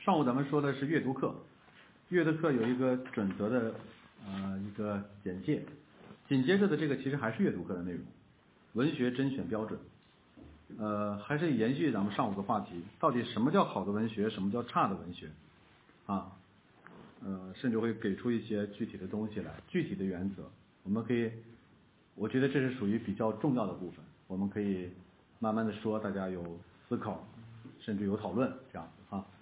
上午咱们说的是阅读课，阅读课有一个准则的一个简介，紧接着的这个其实还是阅读课的内容，文学甄选标准。还是延续咱们上午的话题，到底什么叫好的文学，什么叫差的文学啊？甚至会给出一些具体的东西来，具体的原则，我们可以，我觉得这是属于比较重要的部分，我们可以慢慢的说，大家有思考，甚至有讨论这样子啊。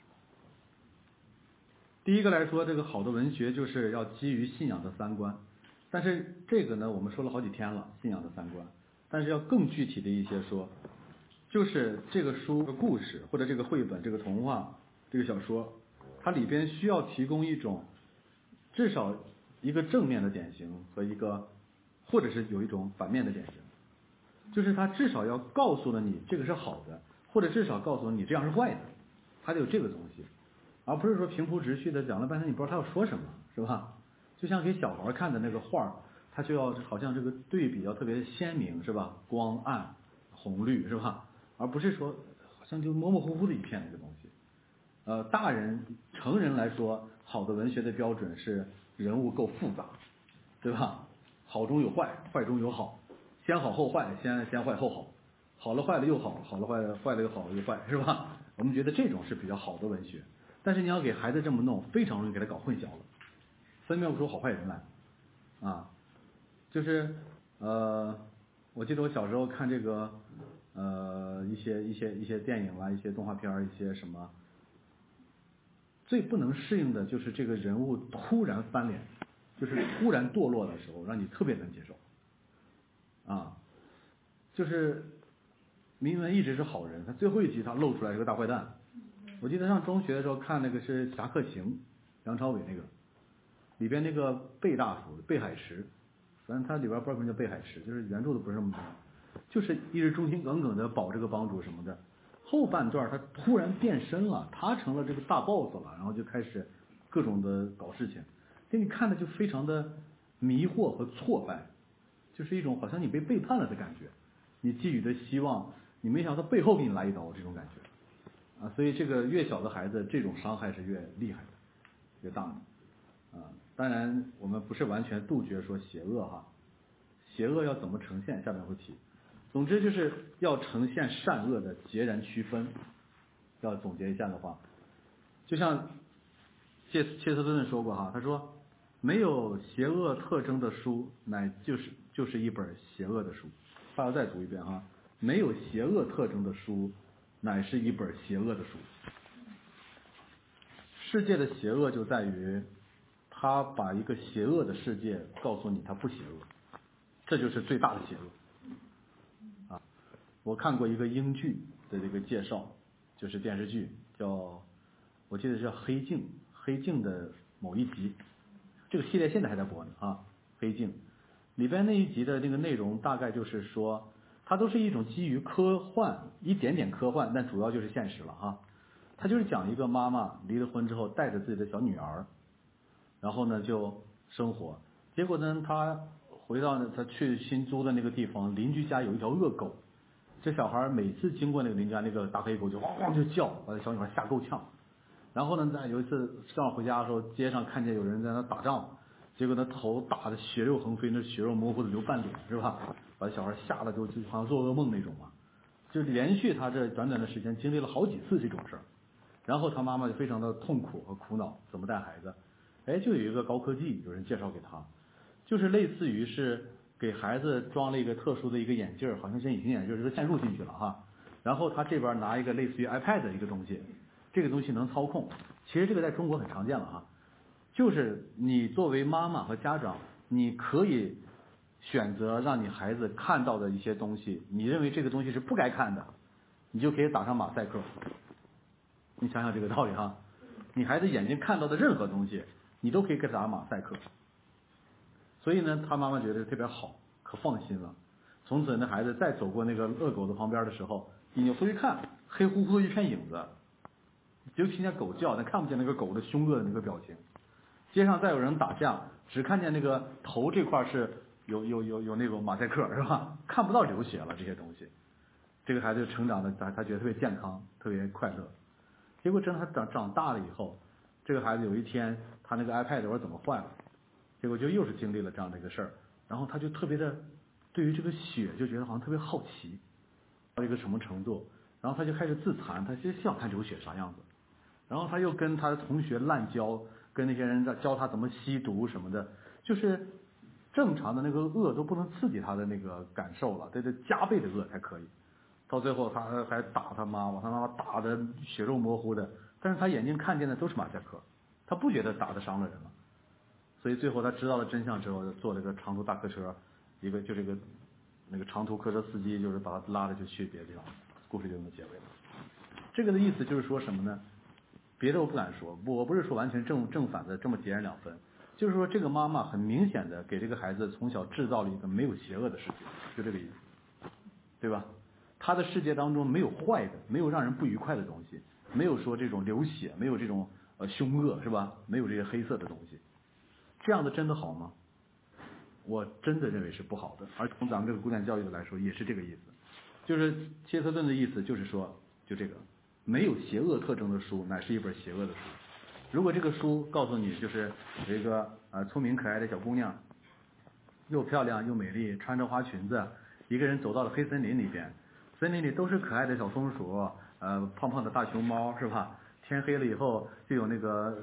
第一个来说，这个好的文学就是要基于信仰的三观，但是这个呢，我们说了好几天了，信仰的三观，但是要更具体的一些说，就是这个书的故事或者这个绘本、这个童话、这个小说，它里边需要提供一种至少一个正面的典型和一个，或者是有一种反面的典型，就是它至少要告诉了你这个是好的，或者至少告诉了你这样是坏的，它得有这个东西。而不是说平铺直叙的讲了半天你不知道他要说什么，是吧？就像给小孩看的那个画，他就要好像这个对比要特别鲜明，是吧？光暗红绿，是吧？而不是说好像就模模糊糊的一片那个东西。大人成人来说，好的文学的标准是人物够复杂，对吧？好中有坏，坏中有好，先好后坏，先坏后好，好了坏了又好，好了坏了坏了又好又坏，是吧？我们觉得这种是比较好的文学。但是你要给孩子这么弄，非常容易给他搞混淆了，分辨不出好坏人来啊。就是我记得我小时候看这个一些电影啦，一些动画片，一些什么，最不能适应的就是这个人物突然翻脸，就是突然堕落的时候，让你特别难接受啊。就是明文一直是好人，他最后一集他露出来是个大坏蛋。我记得上中学的时候看那个是《侠客行》，梁朝伟那个，里边那个贝大夫贝海池，反正他里边不知道为什么叫贝海池，就是原著的不是那么多，就是一直忠心耿耿的保这个帮主什么的。后半段他突然变身了，他成了这个大 boss 了，然后就开始各种的搞事情，给你看的就非常的迷惑和挫败，就是一种好像你被背叛了的感觉，你寄予的希望，你没想到背后给你来一刀这种感觉。所以这个越小的孩子，这种伤害是越厉害的，越大的。当然我们不是完全杜绝说邪恶哈，邪恶要怎么呈现，下面会提。总之就是要呈现善恶的截然区分。要总结一下的话，就像切斯顿说过哈，他说没有邪恶特征的书，乃就是一本邪恶的书。话要再读一遍哈，没有邪恶特征的书，乃是一本邪恶的书。世界的邪恶就在于，他把一个邪恶的世界告诉你它不邪恶，这就是最大的邪恶。我看过一个英剧的这个介绍，就是电视剧叫，我记得叫黑镜，黑镜的某一集，这个系列现在还在播呢啊，黑镜里边那一集的那个内容大概就是说，它都是一种基于科幻，一点点科幻，但主要就是现实了哈。他就是讲一个妈妈离了婚之后带着自己的小女儿，然后呢就生活，结果呢他回到他去新租的那个地方，邻居家有一条恶狗，这小孩每次经过那个邻居家，那个大黑狗就汪汪就叫，把小女孩吓够呛。然后呢在有一次正好回家的时候，街上看见有人在那打仗，结果他头打的血肉横飞，那血肉模糊的流半脸，是吧？把小孩吓得就好像做噩梦那种嘛。就连续他这短短的时间经历了好几次这种事儿。然后他妈妈就非常的痛苦和苦恼，怎么带孩子？就有一个高科技，有人介绍给他，就是类似于是给孩子装了一个特殊的一个眼镜，好像像隐形眼镜，就是嵌入进去了哈。然后他这边拿一个类似于 iPad 的一个东西，这个东西能操控。其实这个在中国很常见了哈，就是你作为妈妈和家长，你可以选择让你孩子看到的一些东西，你认为这个东西是不该看的，你就可以打上马赛克。你想想这个道理哈，你孩子眼睛看到的任何东西，你都可以给他打马赛克。所以呢，他妈妈觉得特别好，可放心了。从此那孩子再走过那个恶狗的旁边的时候，你扭头一看，黑乎乎的一片影子，就听见狗叫，但看不见那个狗的凶恶的那个表情。街上再有人打架，只看见那个头这块是有那种马赛克，是吧？看不到流血了这些东西。这个孩子成长的他觉得特别健康，特别快乐。 结果等他长大了以后，这个孩子有一天他那个 iPad 我说怎么坏了，结果就又是经历了这样的一个事儿，然后他就特别的对于这个血就觉得好像特别好奇，到一个什么程度，然后他就开始自残，他其实想看这个血啥样子，然后他又跟他的同学滥交，跟那些人在教他怎么吸毒什么的，就是正常的那个恶都不能刺激他的那个感受了，得加倍的恶才可以。到最后他还打他妈，把他妈妈打得血肉模糊的，但是他眼睛看见的都是马赛克，他不觉得打得伤了人了。所以最后他知道了真相之后，坐了个长途大客车，那个长途客车司机就是把他拉着就去别的地方，故事就这么结尾了。这个的意思就是说什么呢？别的我不敢说，我不是说完全正反的这么截然两分，就是说这个妈妈很明显的给这个孩子从小制造了一个没有邪恶的世界，就这个意思，对吧？他的世界当中没有坏的，没有让人不愉快的东西，没有说这种流血，没有这种凶恶，是吧？没有这些黑色的东西，这样的真的好吗？我真的认为是不好的。而从咱们这个古典教育的来说，也是这个意思。就是切斯顿的意思就是说，就这个没有邪恶特征的书，乃是一本邪恶的书。如果这个书告诉你，就是有一个聪明可爱的小姑娘，又漂亮又美丽，穿着花裙子，一个人走到了黑森林里边，森林里都是可爱的小松鼠，胖胖的大熊猫，是吧？天黑了以后，就有那个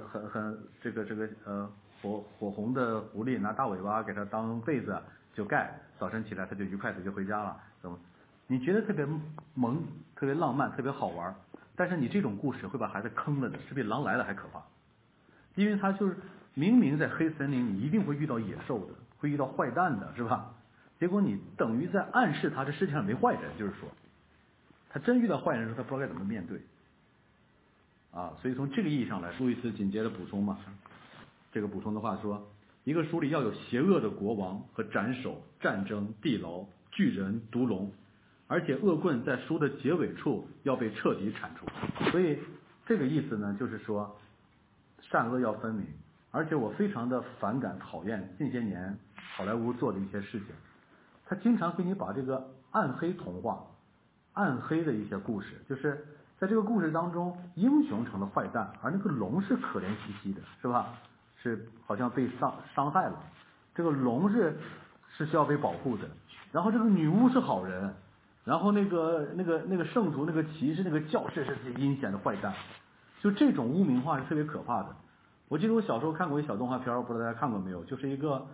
火红的狐狸拿大尾巴给它当被子就盖，早晨起来它就愉快的就回家了，怎么？你觉得特别萌、特别浪漫、特别好玩，但是你这种故事会把孩子坑了的，是比狼来了还可怕。因为他就是明明在黑森林里一定会遇到野兽的，会遇到坏蛋的，是吧？结果你等于在暗示他这世界上没坏人，就是说，他真遇到坏人的时候，他不知道该怎么面对。所以从这个意义上来，路易斯紧接着补充嘛，这个补充的话说，一个书里要有邪恶的国王和斩首、战争、地牢、巨人、毒龙，而且恶棍在书的结尾处要被彻底铲除。所以这个意思呢，就是说善恶要分明。而且我非常的反感、讨厌近些年好莱坞做的一些事情，他经常给你把这个暗黑童话、暗黑的一些故事，就是在这个故事当中，英雄成了坏蛋，而那个龙是可怜兮兮的，是吧？是好像被伤害了，这个龙是需要被保护的，然后这个女巫是好人，然后那个圣徒、那个骑士、那个教士是阴险的坏蛋，就这种污名化是特别可怕的。我记得我小时候看过一小动画片，不知道大家看过没有，就是一个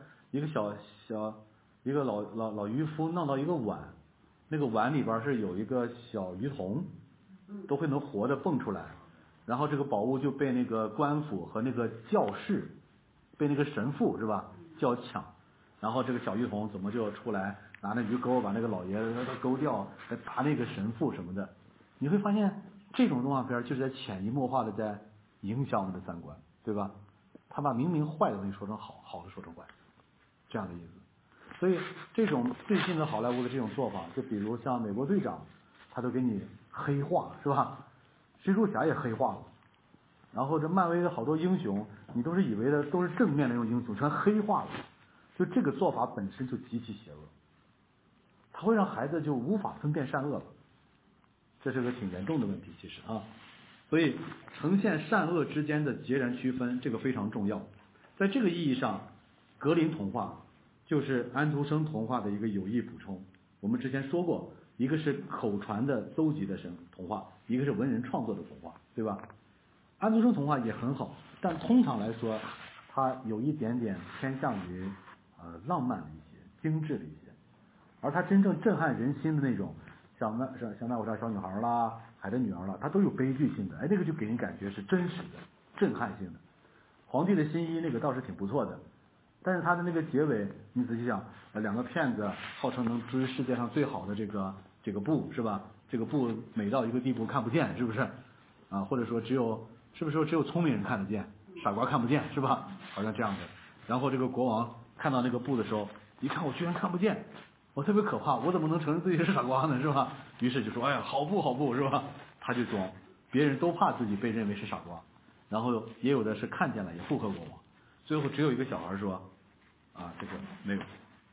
老渔夫弄到一个碗，那个碗里边是有一个小鱼童，都会能活着蹦出来，然后这个宝物就被那个官府和那个教士，被那个神父是吧就要抢，然后这个小鱼童怎么就出来拿那鱼钩把那个老爷子勾掉，来打那个神父什么的。你会发现这种动画片就是在潜移默化的在影响我们的三观，对吧？他把明明坏的东西说成好，好的说成坏，这样的意思。所以这种最近的好莱坞的这种做法，就比如像美国队长，他都给你黑化，是吧？蜘蛛侠也黑化了，然后这漫威的好多英雄，你都是以为的都是正面的那种英雄，全黑化了。就这个做法本身就极其邪恶，它会让孩子就无法分辨善恶了，这是个挺严重的问题，其实啊。所以呈现善恶之间的截然区分，这个非常重要。在这个意义上，格林童话就是安徒生童话的一个有益补充。我们之前说过，一个是口传的搜集的童话，一个是文人创作的童话，对吧？安徒生童话也很好，但通常来说，它有一点点偏向于浪漫的一些、精致的一些，而它真正震撼人心的那种，像那我家小女孩啦、海的女儿啦，它都有悲剧性的，那个就给人感觉是真实的、震撼性的。皇帝的新衣那个倒是挺不错的，但是它的那个结尾，你仔细想，两个骗子号称能织世界上最好的这个布，是吧？这个布美到一个地步看不见，是不是？或者说只有聪明人看得见，傻瓜看不见，是吧？好像这样的。然后这个国王看到那个布的时候，一看我居然看不见，我特别可怕，我怎么能承认自己是傻瓜呢，是吧？于是就说，哎呀，好布，是吧？他就装，别人都怕自己被认为是傻瓜，然后也有的是看见了也附和国王，最后只有一个小孩说，这个没有。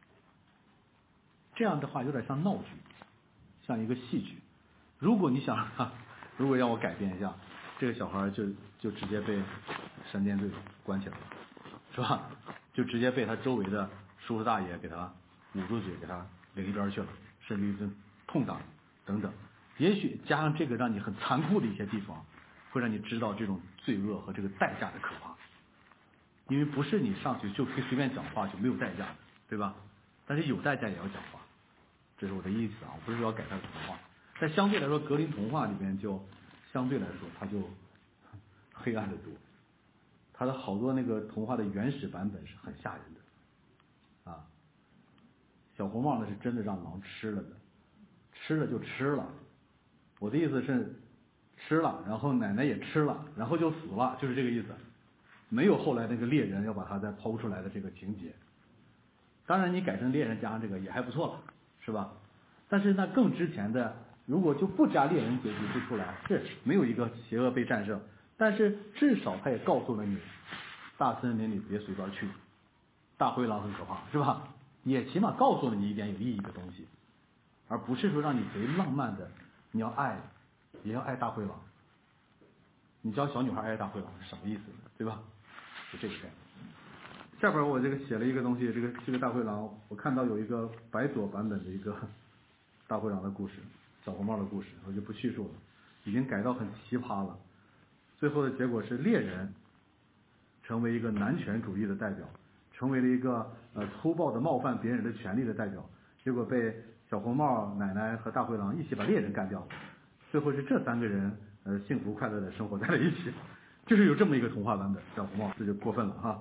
这样的话有点像闹剧，像一个戏剧。如果你想，如果让我改编一下， 这个小孩就直接被闪电队关起来了，是吧？就直接被他周围的叔叔大爷给他捂住嘴，给他领一边去了，甚至一顿痛打等等。也许加上这个让你很残酷的一些地方，会让你知道这种罪恶和这个代价的可怕。因为不是你上去就可以随便讲话就没有代价的，对吧？但是有代价也要讲话，这是我的意思啊，我不是说要改他的童话。但相对来说，格林童话里面就相对来说它就黑暗的多，它的好多那个童话的原始版本是很吓人的啊。小红帽呢是真的让狼吃了的，吃了就吃了。我的意思是吃了，然后奶奶也吃了，然后就死了，就是这个意思。没有后来那个猎人要把它再剖出来的这个情节。当然你改成猎人加上这个也还不错了，是吧？但是那更之前的，如果就不加猎人结局不出来，是没有一个邪恶被战胜，但是至少他也告诉了你，大森林里别随便去，大灰狼很可怕，是吧？也起码告诉了你一点有意义的东西，而不是说让你贼浪漫的，你要爱，也要爱大灰狼。你教小女孩爱大灰狼是什么意思呢？对吧？就这个概念。下边我这个写了一个东西，这个大灰狼，我看到有一个白左版本的一个大灰狼的故事，小红帽的故事，我就不叙述了，已经改到很奇葩了。最后的结果是猎人成为一个男权主义的代表，成为了一个粗暴的冒犯别人的权利的代表，结果被小红帽奶奶和大灰狼一起把猎人干掉了。最后是这三个人幸福快乐的生活在了一起，就是有这么一个童话版本。小红帽这就过分了哈。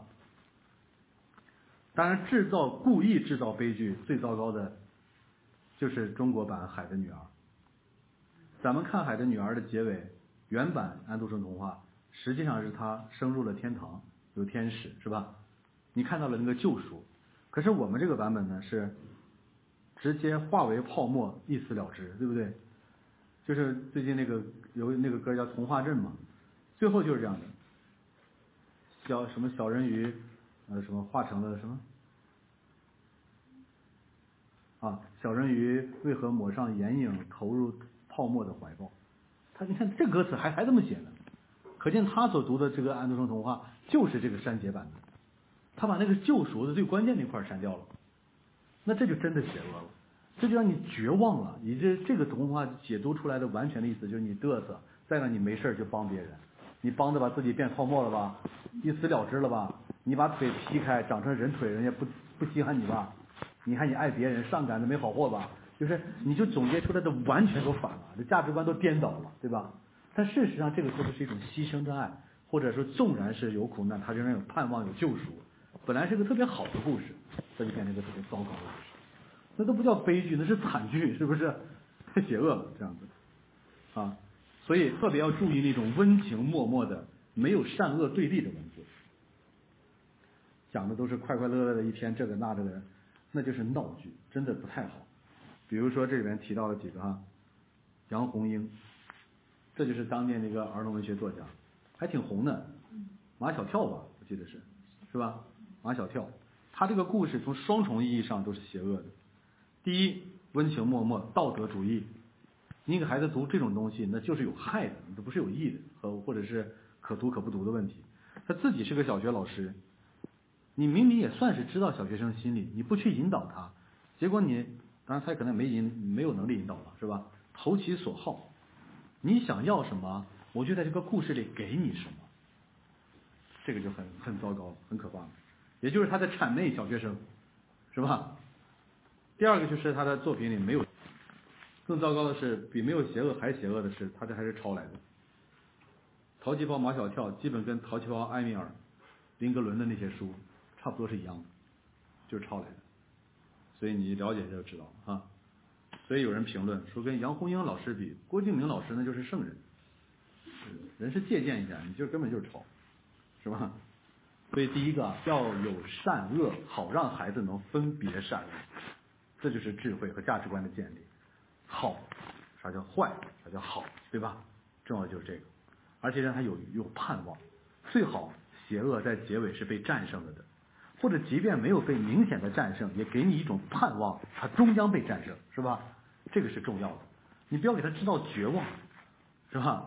当然，故意制造悲剧最糟糕的，就是中国版《海的女儿》。咱们看《海的女儿》的结尾，原版安徒生童话实际上是她升入了天堂，有天使，是吧？你看到了那个救赎。可是我们这个版本呢，是直接化为泡沫，一死了之，对不对？就是最近有那个歌叫《童话镇》嘛，最后就是这样的，小人鱼什么化成了什么啊？小人鱼为何抹上眼影，投入泡沫的怀抱？你看这歌词还这么写呢，可见他所读的这个安徒生童话就是这个删节版的，他把那个救赎的最关键那块删掉了，那这就真的邪恶了，这就让你绝望了。你这个童话解读出来的完全的意思就是你嘚瑟，再让你没事就帮别人，你帮着把自己变泡沫了吧，一死了之了吧，你把腿劈开长成人腿，人家不稀罕你吧，你看你爱别人上赶着没好货吧，就是你就总结出来的完全都反了，这价值观都颠倒了，对吧？但事实上这个说的是一种牺牲的爱，或者说纵然是有苦难，他仍然有盼望有救赎。本来是个特别好的故事，这就变成一个特别糟糕的故事，那都不叫悲剧，那是惨剧，是不是？太邪恶了，这样子啊！所以特别要注意那种温情脉脉的、没有善恶对立的文字，讲的都是快快乐乐的一天，这个那个的，那就是闹剧，真的不太好。比如说这里面提到了几个哈，杨红樱，这就是当年那个儿童文学作家，还挺红的，马小跳吧，我记得是吧？马小跳，他这个故事从双重意义上都是邪恶的。第一，温情脉脉，道德主义。你给孩子读这种东西，那就是有害的，这不是有益的，或者是可读可不读的问题。他自己是个小学老师，你明明也算是知道小学生心理，你不去引导他，结果你当然他可能没有能力引导了，是吧？投其所好，你想要什么，我就在这个故事里给你什么，这个就很糟糕，很可怕了。也就是他在谄媚小学生，是吧？第二个就是他的作品里没有，更糟糕的是，比没有邪恶还邪恶的是，他这还是抄来的。淘气包马小跳基本跟淘气包埃米尔、林格伦的那些书差不多是一样的，就是抄来的。所以你了解就知道啊。所以有人评论说，跟杨红樱老师比，郭敬明老师那就是圣人，人是借鉴一下，你就根本就是抄，是吧？所以第一个要有善恶，好让孩子能分别善恶，这就是智慧和价值观的建立。好，啥叫坏，啥叫好，对吧？重要的就是这个，而且让他有盼望，最好邪恶在结尾是被战胜了的，或者即便没有被明显的战胜，也给你一种盼望，它终将被战胜，是吧？这个是重要的，你不要给他制造绝望，是吧？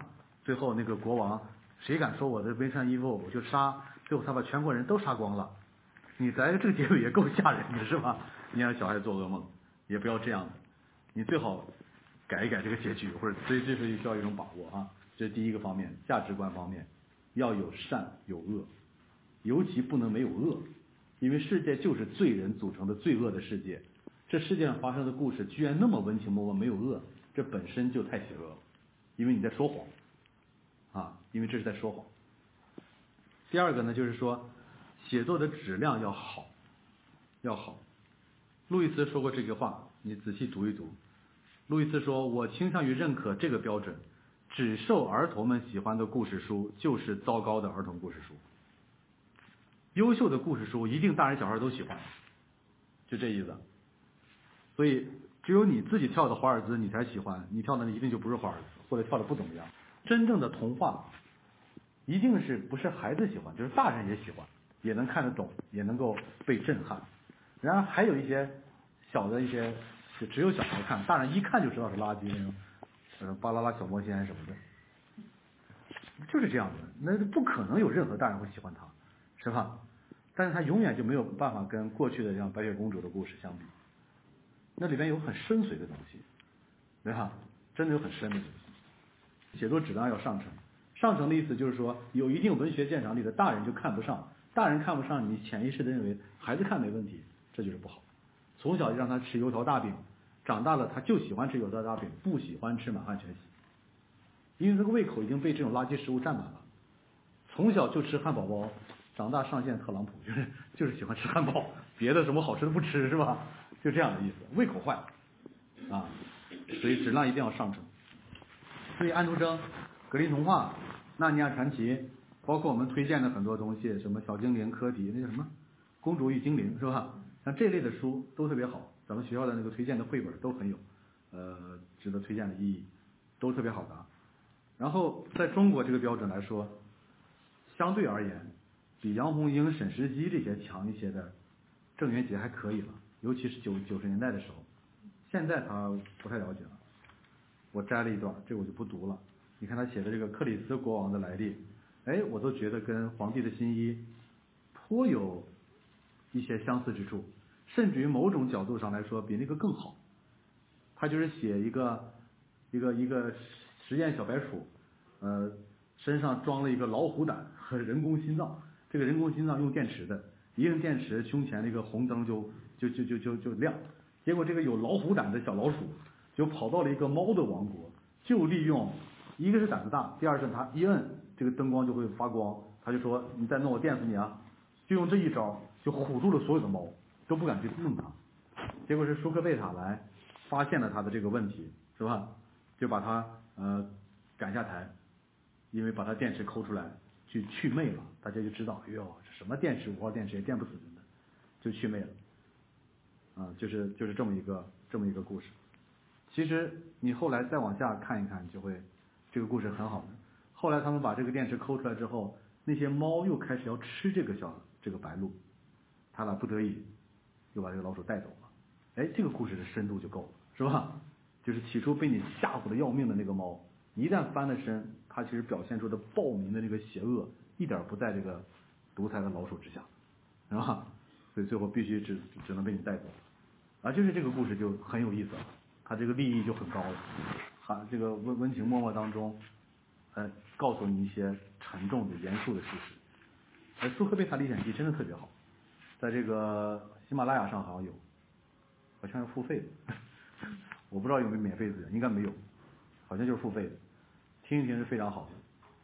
最后那个国王，谁敢说我的没穿衣服我就杀，最后他把全国人都杀光了。你来这个结尾也够吓人的是吧？你让小孩做噩梦，也不要这样的，你最好改一改这个结局，或者所以这是需要一种把握啊。这是第一个方面，价值观方面要有善有恶，尤其不能没有恶，因为世界就是罪人组成的罪恶的世界。这世界上发生的故事居然那么温情脉脉，没有恶，这本身就太邪恶了，因为你在说谎啊，因为这是在说谎。第二个呢，就是说写作的质量要好，要好。路易斯说过这句话，你仔细读一读。路易斯说：“我倾向于认可这个标准，只受儿童们喜欢的故事书就是糟糕的儿童故事书。优秀的故事书一定大人小孩都喜欢，就这意思。所以只有你自己跳的华尔兹你才喜欢，你跳的一定就不是华尔兹，或者跳的不怎么样。真正的童话一定是不是孩子喜欢，就是大人也喜欢，也能看得懂，也能够被震撼。然而还有一些小的一些，就只有小孩看，大人一看就知道是垃圾那种，巴啦啦小魔仙什么的，就是这样的。那不可能有任何大人会喜欢它，是吧？但是它永远就没有办法跟过去的像白雪公主的故事相比。那里边有很深邃的东西，对吧？真的有很深的东西。写作质量要上乘，上乘的意思就是说，有一定文学鉴赏力的大人就看不上，大人看不上，你潜意识的认为孩子看没问题，这就是不好。从小就让他吃油条大饼，长大了他就喜欢吃油条大饼，不喜欢吃满汉全席，因为这个胃口已经被这种垃圾食物占满了。从小就吃汉堡包，长大上线特朗普，就是喜欢吃汉堡，别的什么好吃的不吃是吧？就这样的意思，胃口坏啊，所以质量一定要上乘。所以安徒生、格林童话、纳尼亚传奇，包括我们推荐的很多东西，什么小精灵、科迪，那叫什么公主与精灵是吧？像这类的书都特别好，咱们学校的那个推荐的绘本都很有值得推荐的意义，都特别好的。然后在中国这个标准来说，相对而言，比杨红樱、沈石基这些强一些的郑渊洁还可以了，尤其是90年代的时候，现在他不太了解了。我摘了一段，这个我就不读了。你看他写的这个克里斯国王的来历，哎，我都觉得跟皇帝的新衣颇有一些相似之处，甚至于某种角度上来说比那个更好。他就是写一个实验小白鼠，身上装了一个老虎胆和人工心脏，这个人工心脏用电池的，一用电池胸前那个红灯就亮，结果这个有老虎胆的小老鼠就跑到了一个猫的王国，就利用一个是胆子大，第二是他一摁这个灯光就会发光，他就说你再弄我电死你啊，就用这一招就唬住了所有的猫，都不敢去弄它。结果是舒克贝塔来发现了他的这个问题，是吧？就把他赶下台，因为把他电池抠出来去魅了，大家就知道，哎呦，这什么电池5号电池也电不死人的，就去魅了。就是这么一个故事。其实你后来再往下看一看，就会这个故事很好的。后来他们把这个电池抠出来之后，那些猫又开始要吃这个白鹭，他俩不得已又把这个老鼠带走了。哎，这个故事的深度就够了，是吧？就是起初被你吓唬的要命的那个猫，一旦翻了身，它其实表现出的暴民的那个邪恶，一点不在这个独裁的老鼠之下，是吧？所以最后必须只能被你带走。就是这个故事就很有意思了，它这个立意就很高了，这个温情脉脉当中，告诉你一些沉重的、严肃的事实。苏克贝塔历险记真的特别好，在这个喜马拉雅上好像有，好像是付费的，我不知道有没有免费资源，应该没有，好像就是付费的，听一听是非常好的。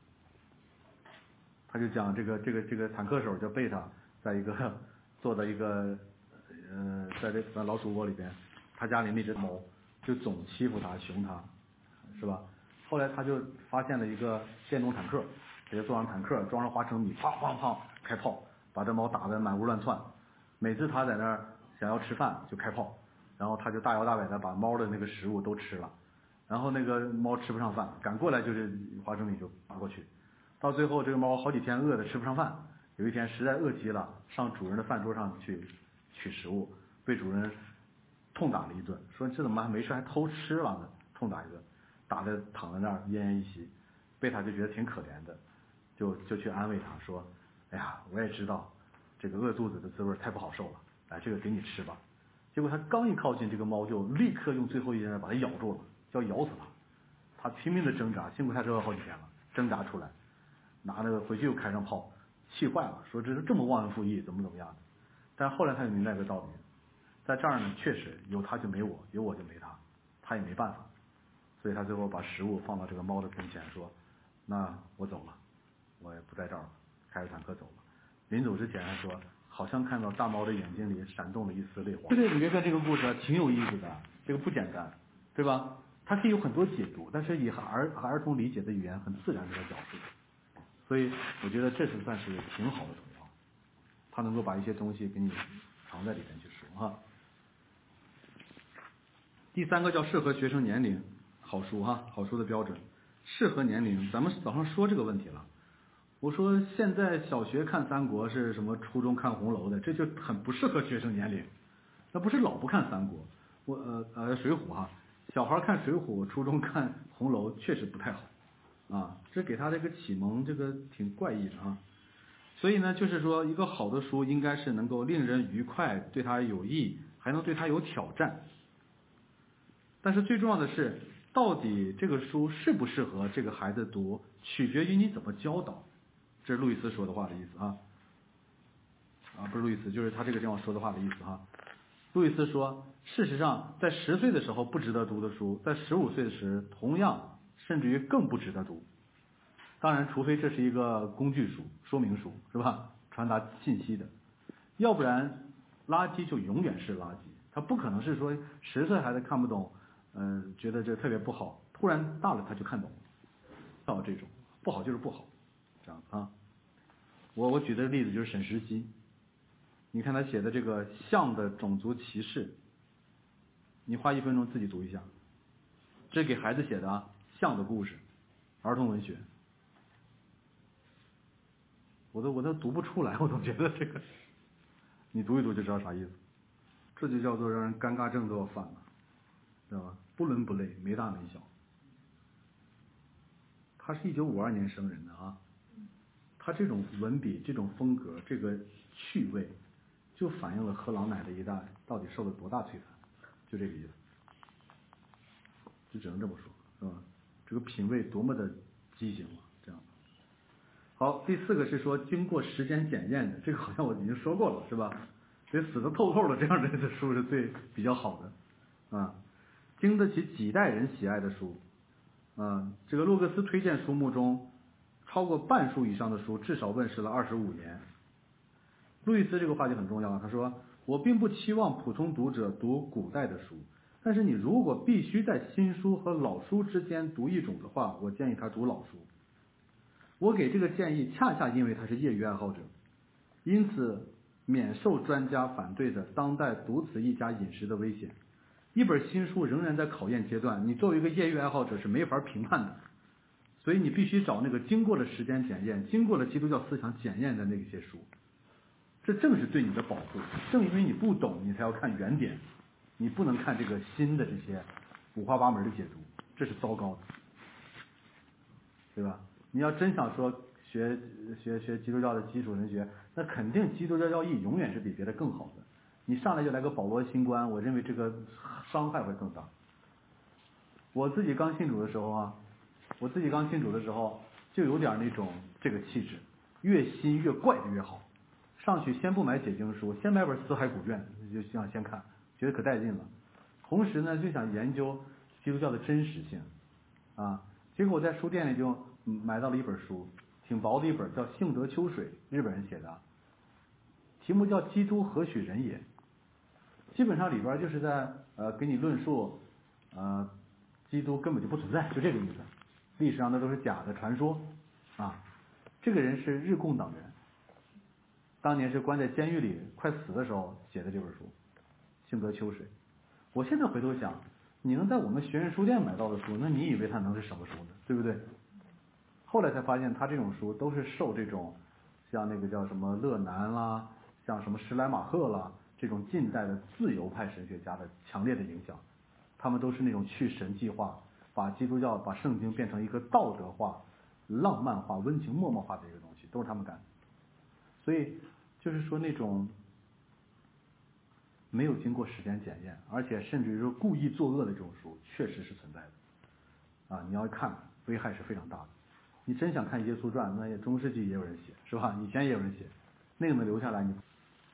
他就讲这个坦克手叫贝塔，在一个坐在一个在这老鼠窝里边，他家里那只猫就总欺负他、熊他，是吧？后来他就发现了一个电动坦克，直接坐上坦克，装上花生米，砰砰砰开炮，把这猫打得满屋乱窜。每次他在那儿想要吃饭就开炮，然后他就大摇大摆的把猫的那个食物都吃了，然后那个猫吃不上饭，赶过来就是花生米就拿过去，到最后这个猫好几天饿得吃不上饭，有一天实在饿极了，上主人的饭桌上去取食物，被主人痛打了一顿，说这怎么还没事还偷吃了呢？痛打一顿，打得躺在那儿奄奄一息。 贝塔就觉得挺可怜的，就去安慰他说，哎呀，我也知道这个饿肚子的滋味太不好受了，来，这个给你吃吧。结果他刚一靠近，这个猫就立刻用最后一根把它咬住了，就要咬死它。他拼命的挣扎，幸亏他折腾好几天了，挣扎出来，拿那个回去又开上炮，气坏了，说这是这么忘恩负义，怎么样的。但后来他就明白个道理，在这儿呢，确实有他就没我，有我就没他，他也没办法，所以他最后把食物放到这个猫的跟前，说，那我走了，我也不在这儿了，开着坦克走了。临走之前还说，好像看到大猫的眼睛里闪动了一丝泪花。你别看这个故事挺有意思的，这个不简单，对吧？它可以有很多解读，但是以儿童理解的语言很自然的表述，所以我觉得这是算是挺好的童谣，它能够把一些东西给你藏在里面去说哈。第三个叫适合学生年龄，好书哈，好书的标准，适合年龄。咱们早上说这个问题了，我说现在小学看三国是什么，初中看红楼的，这就很不适合学生年龄。那不是老不看三国，水浒哈，小孩看水浒，初中看红楼确实不太好啊，这给他这个启蒙这个挺怪异的啊。所以呢，就是说一个好的书应该是能够令人愉快，对他有益，还能对他有挑战。但是最重要的是，到底这个书适不适合这个孩子读，取决于你怎么教导。这是路易斯说的话的意思啊，不是路易斯，就是他这个地方说的话的意思哈。路易斯说，事实上，在10岁的时候不值得读的书，在15岁时同样甚至于更不值得读。当然，除非这是一个工具书、说明书，是吧？传达信息的，要不然垃圾就永远是垃圾。他不可能是说10岁孩子看不懂，觉得这特别不好，突然大了他就看懂了，到这种不好就是不好，这样啊。我举的例子就是沈石溪，你看他写的这个象的种族歧视，你花1分钟自己读一下，这是给孩子写的啊，象的故事，儿童文学，我都读不出来，我总觉得这个，你读一读就知道啥意思，这就叫做让人尴尬症都要犯了，知道吧？不伦不类，没大没小。他是1952年生人的啊，他这种文笔、这种风格、这个趣味，就反映了喝狼奶的一代到底受了多大摧残，就这个意思，就只能这么说，是吧？这个品味多么的畸形啊，这样。好，第4个是说经过时间检验的，这个好像我已经说过了，是吧？得死得透透的这样人的书是比较好的，啊，经得起几代人喜爱的书，这个洛克斯推荐书目中，超过半数以上的书至少问世了25年。路易斯这个话就很重要了，他说：“我并不期望普通读者读古代的书，但是你如果必须在新书和老书之间读一种的话，我建议他读老书。我给这个建议，恰恰因为他是业余爱好者，因此免受专家反对的当代独此一家饮食的危险。一本新书仍然在考验阶段，你作为一个业余爱好者是没法评判的，所以你必须找那个经过了时间检验、经过了基督教思想检验的那些书。这正是对你的保护，正因为你不懂，你才要看原点，你不能看这个新的这些五花八门的解读，这是糟糕的，对吧？你要真想说学基督教的基础神学，那肯定基督教教义永远是比别的更好的。你上来就来个保罗新观，我认为这个伤害会更大。我自己刚信主的时候就有点那种这个气质，越新越怪的越好。上去先不买解经书，先买本《死海古卷》，就想先看，觉得可带劲了。同时呢，就想研究基督教的真实性，结果我在书店里就买到了一本书，挺薄的一本，叫《幸得秋水》，日本人写的，题目叫《基督何许人也》。基本上里边就是在给你论述，基督根本就不存在，就这个意思。历史上的都是假的传说啊。这个人是日共党员，当年是关在监狱里快死的时候写的这本书《幸得秋水》。我现在回头想，你能在我们学院书店买到的书，那你以为它能是什么书呢？对不对？后来才发现，他这种书都是受这种像那个叫什么勒南啦，像什么施莱马赫啦这种近代的自由派神学家的强烈的影响。他们都是那种去神迹化，把基督教、把圣经变成一个道德化、 浪漫化、温情脉脉化的一个东西，都是他们干的。所以就是说那种没有经过时间检验，而且甚至于说故意作恶的这种书，确实是存在的。啊，你要看，危害是非常大的。你真想看耶稣传，那也中世纪也有人写，是吧？以前也有人写，那个能留下来你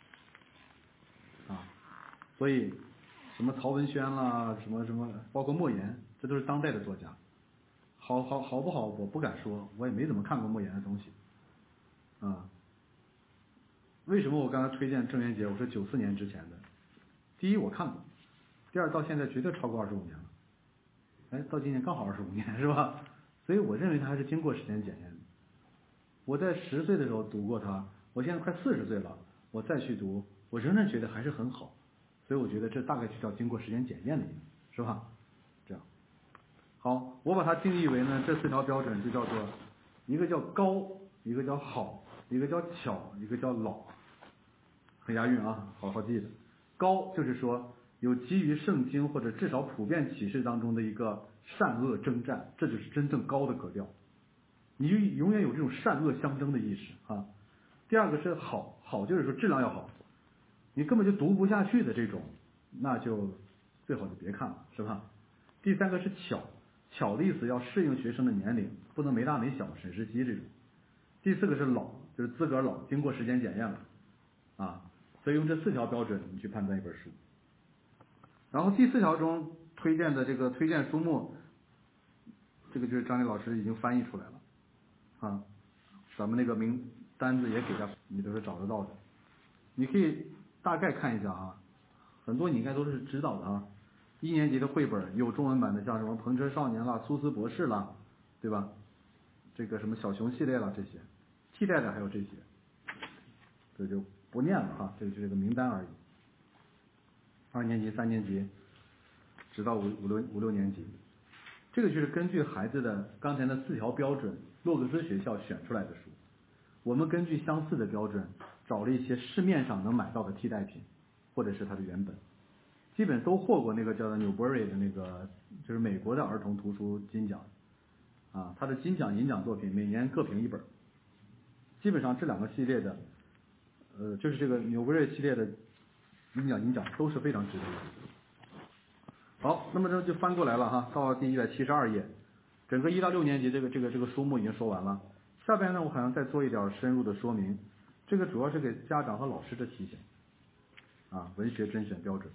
啊，所以什么曹文轩啦，什么，包括莫言，这都是当代的作家。好不好？我不敢说，我也没怎么看过莫言的东西。啊，为什么我刚才推荐郑渊洁？我说94年之前的，第一我看过，第二到现在绝对超过25年了。哎，到今年刚好25年，是吧？所以我认为他还是经过时间检验的。我在10岁的时候读过他，我现在快40岁了，我再去读，我仍然觉得还是很好。所以我觉得这大概就叫经过时间检验的意思，是吧？这样。好，我把它定义为呢，这4条标准就叫做一个叫高，一个叫好，一个叫巧，一个叫老，很押韵啊，好记的。高就是说有基于圣经或者至少普遍启示当中的一个善恶征战，这就是真正高的格调。你永远有这种善恶相争的意识啊。第二个是好，好就是说质量要好，你根本就读不下去的这种，那就最好就别看了，是吧？第三个是巧，巧的意思要适应学生的年龄，不能没大没小，沈石溪这种。第4个是老，就是资格老，经过时间检验了啊。所以用这4条标准你去判断一本书。然后第4条中推荐的这个推荐书目，这个就是张丽老师已经翻译出来了啊，咱们那个名单子也给他，你都是找得到的。你可以大概看一下啊，很多你应该都是知道的啊。1年级的绘本有中文版的，像什么《篷车少年》啦、《苏斯博士》啦，对吧？这个什么小熊系列啦，这些替代的还有这些，这就不念了哈，这就是个名单而已。2年级、3年级，直到五六年级，这个就是根据孩子的刚才那4条标准，洛格斯学校选出来的书。我们根据相似的标准，找了一些市面上能买到的替代品，或者是它的原本，基本都获过那个叫做 Newbery 的那个，就是美国的儿童图书金奖啊，它的金奖、银奖作品每年各评1本。基本上这2个系列的，就是这个 Newbery 系列的银奖、银奖都是非常值得的。好，那么这就翻过来了哈，到第172页，整个1到6年级这个书目已经说完了。下边呢，我好像再做一点深入的说明，这个主要是给家长和老师的提醒啊，文学甄选标准。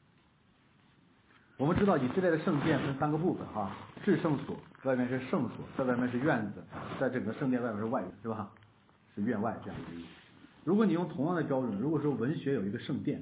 我们知道以色列的圣殿分3个部分哈，至圣所，外面是圣所，在外面是院子，在整个圣殿外面是外院，是吧？是院外这样的意思。如果你用同样的标准，如果说文学有一个圣殿，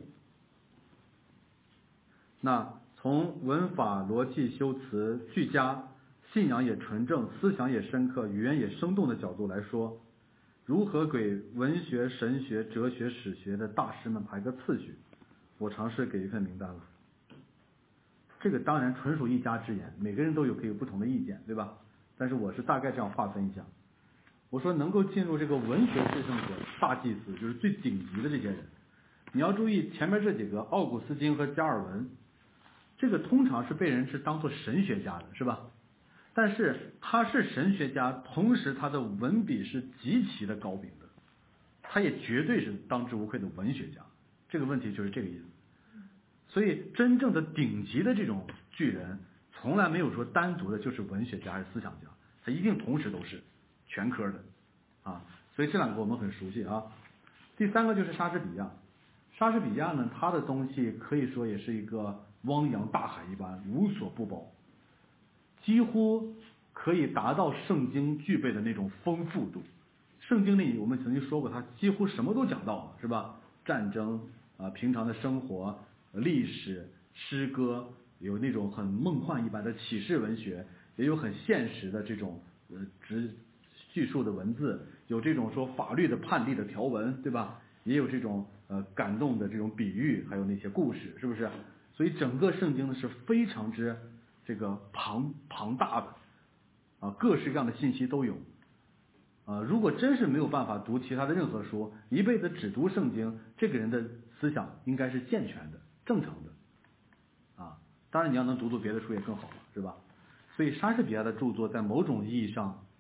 那从文法、逻辑、修辞俱佳，信仰也纯正，思想也深刻，语言也生动的角度来说，如何给文学、神学、哲学、史学的大师们排个次序？我尝试给一份名单了。这个当然纯属一家之言，每个人都可以有不同的意见，对吧？但是我是大概这样划分一下。我说能够进入这个文学至圣所大祭司，就是最顶级的这些人。你要注意前面这几个，奥古斯丁和加尔文，这个通常是被人是当作神学家的，是吧？但是他是神学家，同时他的文笔是极其的高明的，他也绝对是当之无愧的文学家。这个问题就是这个意思。所以真正的顶级的这种巨人，从来没有说单独的就是文学家还是思想家，他一定同时都是全科的啊。所以这2个我们很熟悉啊。第3个就是莎士比亚。莎士比亚呢，他的东西可以说也是一个汪洋大海一般，无所不包，几乎可以达到圣经具备的那种丰富度。圣经里我们曾经说过，他几乎什么都讲到了，是吧？战争啊，平常的生活、历史、诗歌，有那种很梦幻一般的启示文学，也有很现实的这种叙述的文字，有这种说法律的判例的条文，对吧？也有这种感动的这种比喻，还有那些故事，是不是？所以整个圣经呢是非常之这个庞大的啊，各式各样的信息都有啊。如果真是没有办法读其他的任何书，一辈子只读圣经，这个人的思想应该是健全的、正常的啊。当然你要能读别的书也更好了，是吧？所以莎士比亚的著作在某种意义上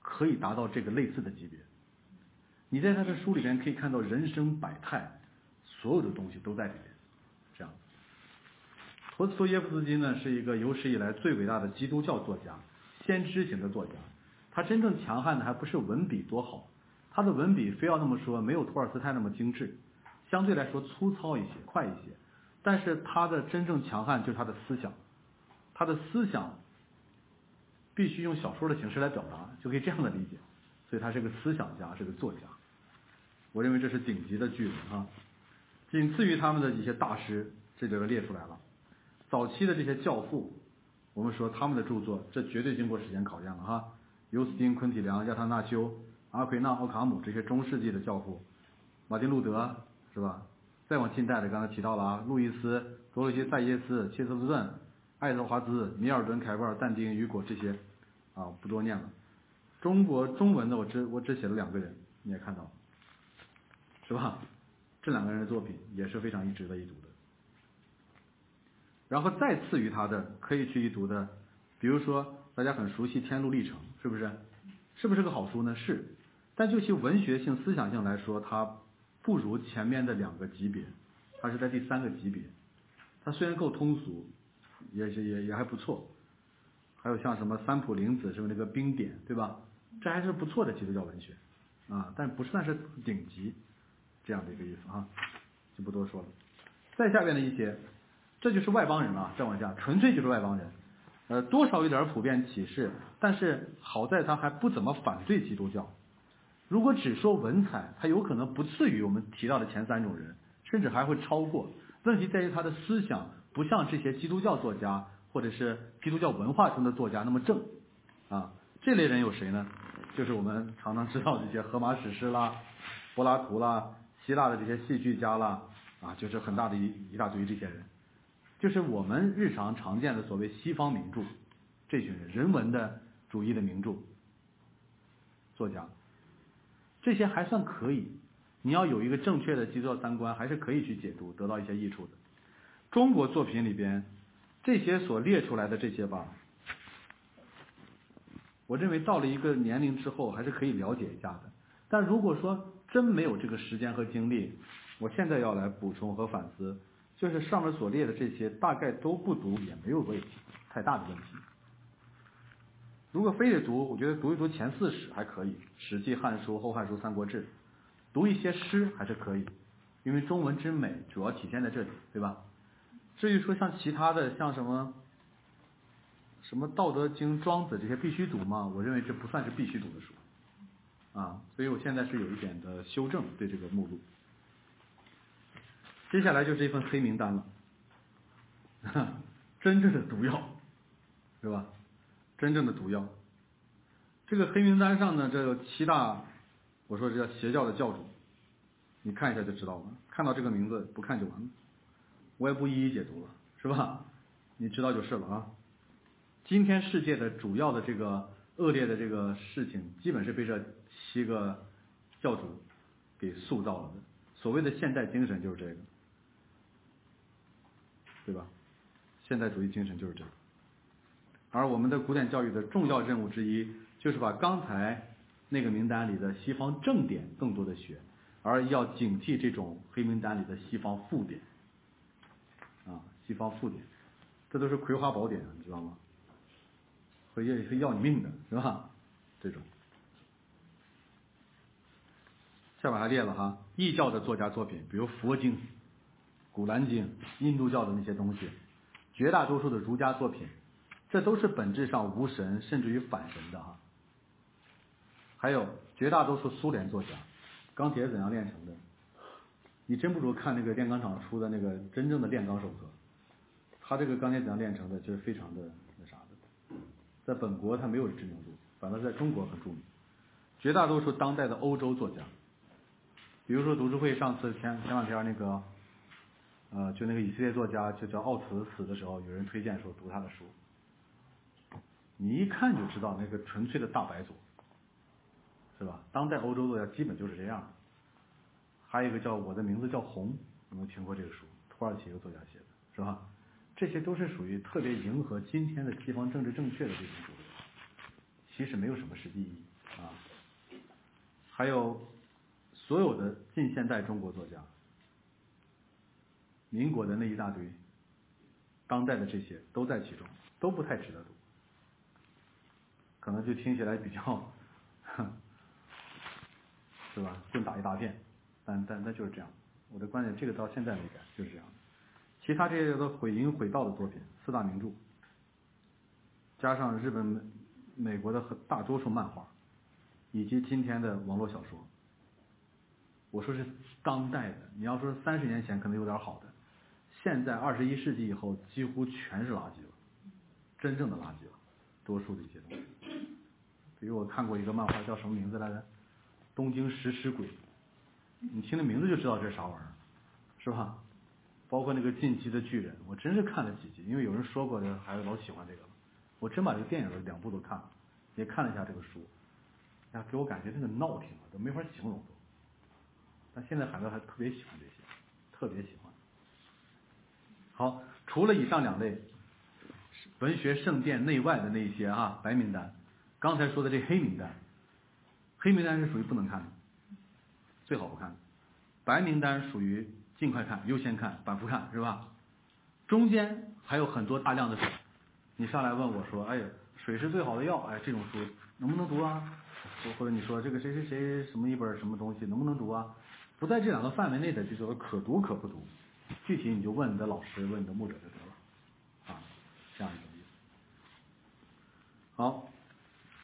可以达到这个类似的级别。你在他的书里边可以看到人生百态，所有的东西都在里面。这样，陀思妥耶夫斯基呢是一个有史以来最伟大的基督教作家，先知型的作家。他真正强悍的还不是文笔多好，他的文笔非要那么说没有托尔斯泰那么精致，相对来说粗糙一些，快一些。但是他的真正强悍就是他的思想，他的思想必须用小说的形式来表达，就可以这样的理解。所以他是个思想家，是个作家。我认为这是顶级的巨人啊，仅次于他们的一些大师，这就列出来了。早期的这些教父，我们说他们的著作，这绝对经过时间考验了哈。尤斯丁、昆体良、亚特纳修、阿奎那、奥卡姆这些中世纪的教父，马丁路德是吧？再往近代的，刚才提到了啊，路易斯、格罗西塞耶斯、切斯特顿、爱德华兹、米尔顿、凯沃尔、但丁、雨果这些啊，不多念了。中文的我只写了2个人，你也看到了，是吧？这2个人的作品也是非常值得一读的。然后再次于他的可以去一读的，比如说大家很熟悉《天路历程》，是不是？是不是个好书呢？是，但就其文学性、思想性来说，它不如前面的2个级别，它是在第3个级别。它虽然够通俗，也还不错。还有像什么三浦玲子，是不是那个冰点，对吧？这还是不错的基督教文学啊，但不算是顶级这样的一个意思啊，就不多说了。再下边的一些，这就是外邦人了，再往下纯粹就是外邦人，多少有点普遍启示，但是好在他还不怎么反对基督教。如果只说文采，他有可能不次于我们提到的前3种人，甚至还会超过。问题在于他的思想不像这些基督教作家或者是基督教文化中的作家那么正啊。这类人有谁呢？就是我们常常知道的这些荷马史诗啦、柏拉图啦、希腊的这些戏剧家啦啊，就是很大的一大堆这些人，就是我们日常常见的所谓西方名著，这群人人文的主义的名著作家，这些还算可以。你要有一个正确的基督教3观，还是可以去解读，得到一些益处的。中国作品里边，这些所列出来的这些吧，我认为到了一个年龄之后，还是可以了解一下的。但如果说真没有这个时间和精力，我现在要来补充和反思，就是上面所列的这些，大概都不读也没有问题，太大的问题。如果非得读，我觉得读一读前4史还可以，《史记》《汉书》《后汉书》《三国志》，读一些诗还是可以，因为中文之美主要体现在这里，对吧？至于说像其他的，像什么《道德经》《庄子》这些必须读吗？我认为这不算是必须读的书啊，所以我现在是有一点的修正对这个目录。接下来就是一份黑名单了，真正的毒药，是吧？真正的毒药。这个黑名单上呢，这有7大，我说这叫邪教的教主，你看一下就知道了。看到这个名字不看就完了，我也不一一解读了，是吧？你知道就是了啊。今天世界的主要的这个恶劣的这个事情，基本是被这7个教主给塑造了的。所谓的现代精神就是这个，对吧？现代主义精神就是这个。而我们的古典教育的重要任务之一，就是把刚才那个名单里的西方正典更多的学，而要警惕这种黑名单里的西方负典啊，西方负典，这都是葵花宝典，你知道吗？会要你命的，是吧？这种。下面还列了哈，异教的作家作品，比如佛经、古兰经、印度教的那些东西，绝大多数的儒家作品，这都是本质上无神甚至于反神的哈。还有绝大多数苏联作家，钢铁是怎样炼成的？你真不如看那个炼钢厂出的那个真正的炼钢手册，他这个钢铁怎样炼成的，就是非常的那啥的，在本国他没有知名度，反倒在中国很著名。绝大多数当代的欧洲作家，比如说读书会上次前2天那个就那个以色列作家就叫奥茨死的时候，有人推荐说读他的书，你一看就知道那个纯粹的大白族，是吧？当代欧洲作家基本就是这样。还有一个叫我的名字叫红，有没有听过这个书？土耳其一个作家写的，是吧？这些都是属于特别迎合今天的西方政治正确的这种主流，其实没有什么实际意义啊。 啊，还有所有的近现代中国作家，民国的那一大堆，当代的这些都在其中，都不太值得读，可能就听起来比较，是吧？棍打一大片，但就是这样。我的观点，这个到现在没改，就是这样。其他这些都毁淫毁道的作品，四大名著，加上日本、美国的大多数漫画，以及今天的网络小说。我说是当代的，你要说30年前可能有点好的，现在21世纪以后几乎全是垃圾了，真正的垃圾了，多数的一些东西。比如我看过一个漫画叫什么名字来着？东京食尸鬼，你听这名字就知道这是啥玩意儿，是吧？包括那个进击的巨人，我真是看了几集，因为有人说过这孩子老喜欢这个了，我真把这个电影的2部都看了，也看了一下这个书，呀，给我感觉那个闹挺了，都没法形容都。但现在孩子还特别喜欢这些，特别喜欢。好，除了以上2类文学圣殿内外的那些白名单，刚才说的这黑名单，黑名单是属于不能看的，最好不看的。白名单属于尽快看、优先看、反复看，是吧？中间还有很多大量的水，你上来问我说，哎，水是最好的药，哎，这种书能不能读啊？或者你说这个谁谁谁什么一本什么东西能不能读啊？不在这2个范围内的就叫做可读可不读，具体你就问你的老师、问你的牧者就得了，这样一个意思。好，